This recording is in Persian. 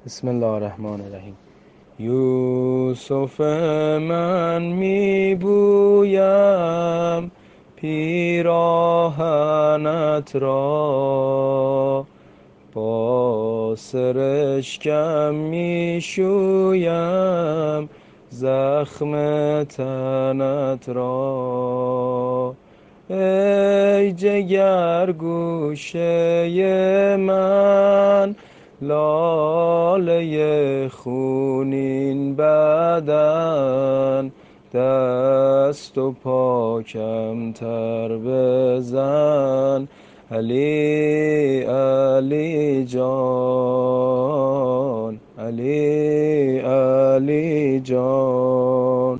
بسم الله الرحمن الرحیم. یوسف من میبویم پیراهنت را، با سرشکم میشویم زخم تنت را. ای جگر گوشه من، لاله خونین بدن، دست و پاکم تر بزن. علی علی جان، علی علی جان.